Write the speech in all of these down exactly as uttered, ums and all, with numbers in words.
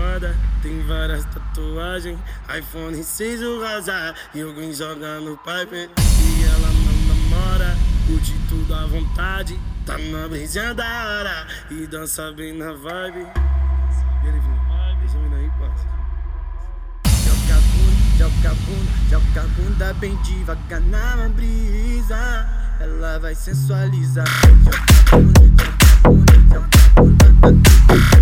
moda, tem várias tatuagens, iPhone seis o rosa, e alguém joga no pipe. E ela não namora, curte tudo à vontade, tá na brisinha da hora e dança bem na vibe. E ele viu, deixa eu vir aí, parça. Joga a bunda, joga a bunda, joga a bunda bem devagar na brisa, ela vai sensualizar. Joga a bunda, joga a bunda, joga a bunda na brisa,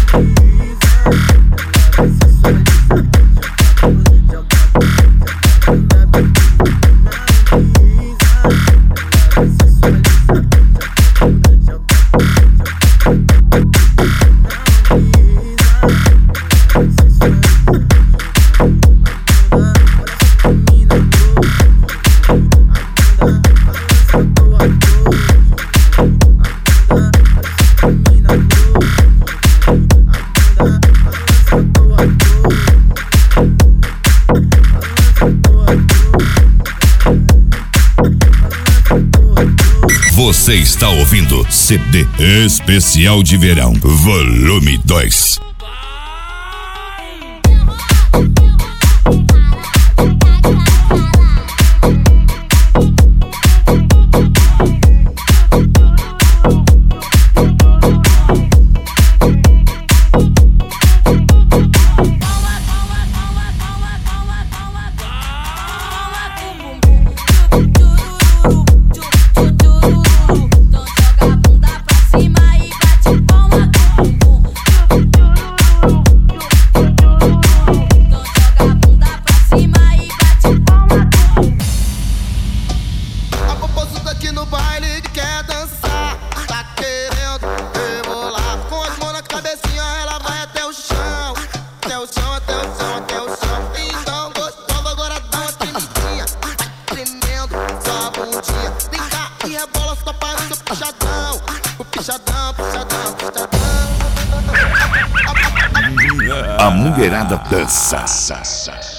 ela vai sensualizar. Joga a bunda, joga a bunda, joga a bunda bem devagar na brisa, ela vai sensualizar. Joga a bunda, joga a bunda, joga a bunda na brisa, ela vai sensualizar. Você está ouvindo C D Especial de Verão, Volume dois. A mulherada dança.